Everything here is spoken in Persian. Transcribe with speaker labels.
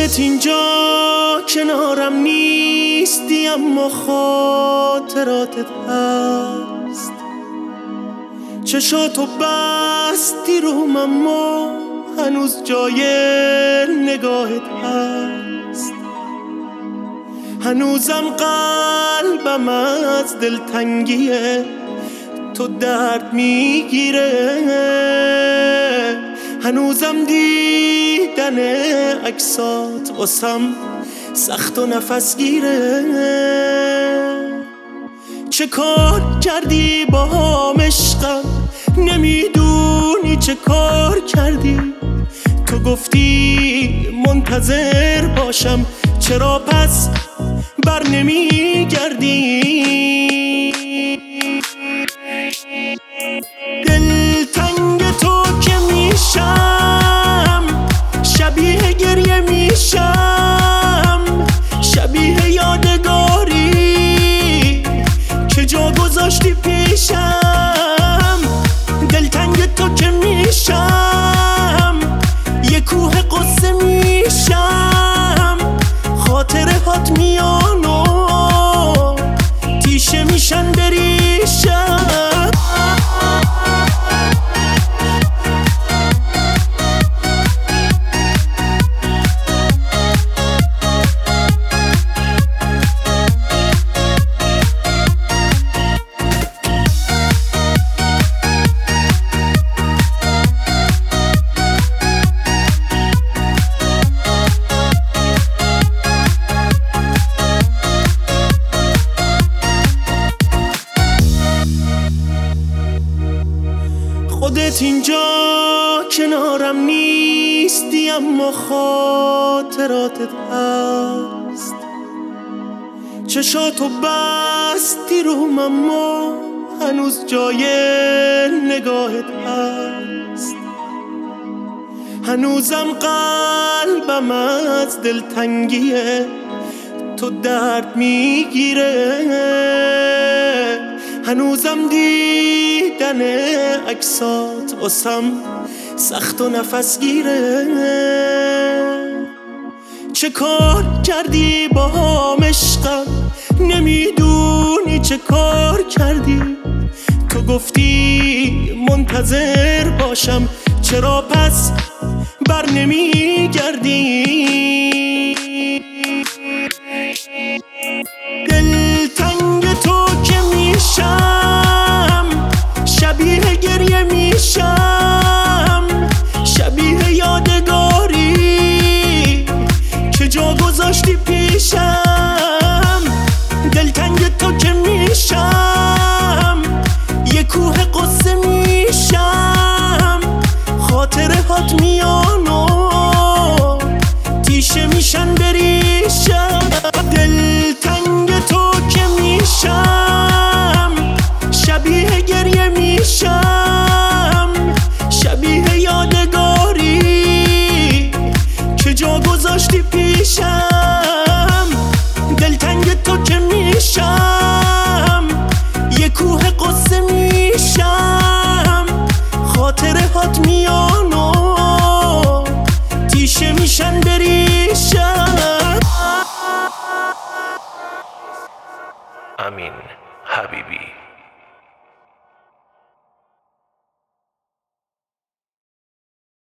Speaker 1: خودت اینجا کنارم نیستی اما خاطراتت هست. چشاتو بستی روم اما هنوز جای نگاهت هست. هنوزم قلبم از دلتنگی تو درد میگیره. هنوزم دیدن عکسات واسم سخت و نفس گیره. چه کار کردی با هم عشقم، نمیدونی چه کار کردی. تو گفتی منتظر باشم، چرا پس بر نمیگردی؟ دلتنگ تو که میشم، شبیه گریه میشم، شبیه یادگاری که جا گذاشتی پیشم. دلتنگ تو که میشم، یه کوه قصه میشم، خاطره هات میان و تیشه میشن بریشم. خودت اینجا کنارم نیستی اما خاطراتت هست. چشاتو بستی روم اما هنوز جای نگاهت هست. هنوزم قلبم از دلتنگی تو درد میگیره. هنوزم دیدن عکسات واسم سخت و نفس گیره. چه کار کردی با هم عشقم، نمیدونی چه کار کردی. تو گفتی منتظر باشم، چرا پس بر نمیگردی؟ دلتنگ تو که میشم، شبیه گریه میشم، شبیه یادگاری که جا گذاشتی پیشم. دلتنگ تو که میشم، یه کوه قصه میشم، خاطره هات میان و تیشه میشن بریشم. دلتنگ تو که میشم، شبیه گریه میشم، شبیه یادگار